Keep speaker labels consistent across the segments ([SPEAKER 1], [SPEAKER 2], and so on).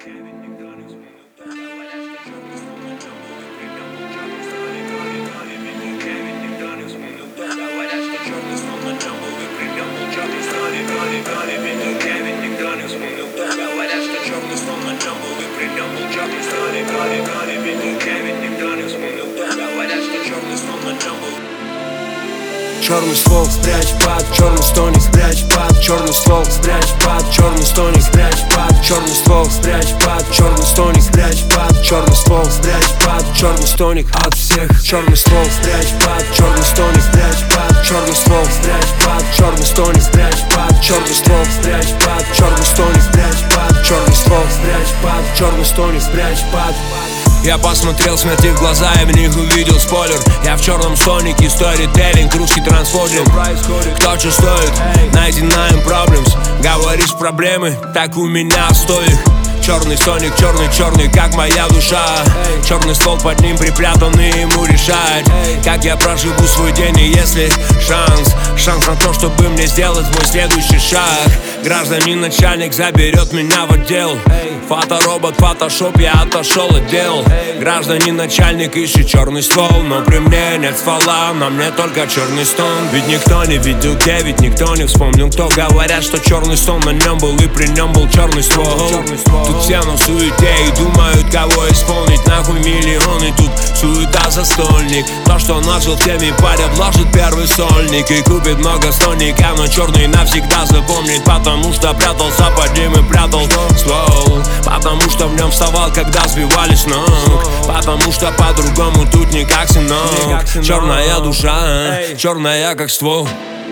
[SPEAKER 1] Черный ствол спрячь под черный стоник, спрячь под черный ствол, спрячь под черный стоник, спрячь под черный ствол, спрячь под черный стоник, спрячь под черный ствол, спрячь под черный стоник от всех. Черный ствол спрячь под черный стоник, спрячь под черный ствол, спрячь под черный стоник, спрячь под черный ствол, спрячь под черный стоник, спрячь под черный ствол, спрячь под черный стоник, спрячь под.
[SPEAKER 2] Я посмотрел смерти в глаза и в них увидел спойлер. Я в черном сонике, сторителлинг, русский трансфординг. Кто что стоит, 99 problems. Говоришь проблемы, так у меня 100 их. Черный соник, черный, как моя душа. Черный ствол под ним припрятанный, ему решать, как я проживу свой день. И если шанс на то, чтобы мне сделать мой следующий шаг. Гражданин начальник заберет меня в отдел. Фоторобот, фотошоп, я отошел от дел. Гражданин начальник ищет черный ствол, но при мне нет ствола, на мне только черный стон. Ведь никто не видел где, ведь никто не вспомнил кто. Говорят, что черный стол на нем был и при нем был черный ствол. Тут все на суете и думают, кого исполнить. Нахуй миллионы, тут суета застольник. То, что начал, теми паря вложит первый сольник и купит много стольника, но черный навсегда запомнит, потому что прятался под ним и прятал ствол. Потому что в нем вставал, когда сбивали с ног. Потому что по-другому тут никак, сынок. Черная душа, черная как ствол.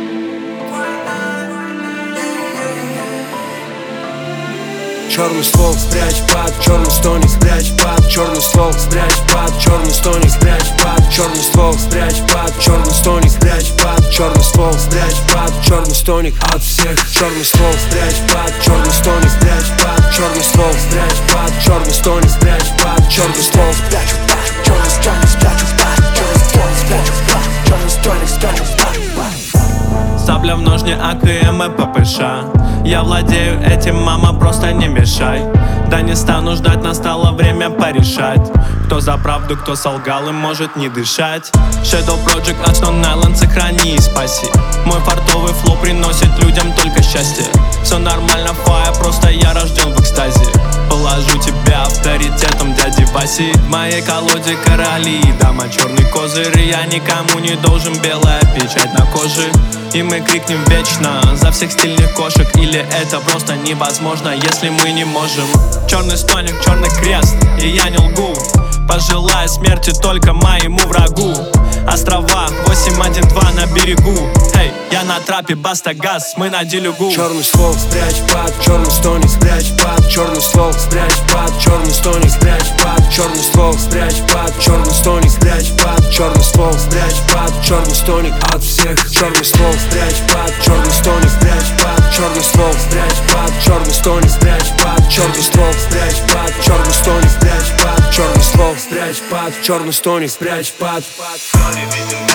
[SPEAKER 1] Черный ствол спрячь под черный стоник, спрячь под черный ствол, спрячь под черный стоник, спрячь под черный ствол, спрячь под черный стоник, спрячь под черный ствол, спрячь под черный стоник от всех. Черный ствол спрячь под черный стоник, спрячь под черный ствол, спрячь под черный стоник, спрячь под черный ствол, спрячь под черный стоник, спрячь под черный ствол, спрячь под черный стоник, спрячь под.
[SPEAKER 3] Сабля в ножне АКМ и ППШ. Я владею этим, мама, просто не мешай. Да не стану ждать, настало время порешать. Кто за правду, кто солгал и может не дышать. Shadow Project от Stone Island, сохрани и спаси. Мой фартовый флоу приносит людям только счастье. Все нормально, фая, просто я рожден в экстазе. Положу тебя авторитетом дяди Васи. В моей колоде короли и дама черный козырь. Я никому не должен, белая печать на коже. И мы крикнем вечно за всех стильных кошек. Или это просто невозможно, если мы не можем. Черный стоник, черный крест, и я не лгу. Пожелаю смерти только моему врагу. Острова 812 на берегу. Эй, я на трапе, баста газ, мы на делюгу.
[SPEAKER 1] Черный ствол спрячь под черный стоник, спрячь под черный ствол, спрячь под черный стоник, спрячь под черный ствол, спрячь под черный стоник, спрячь под черный ствол, спрячь под черный стоник от всех. Черный ствол спрячь под черный стоник, спрячь под черный ствол, спрячь под черный стоник, спрячь под черный ствол, спрячь под черный стоник, спрячь под черный ствол, спрячь под черный стоник, спрячь под.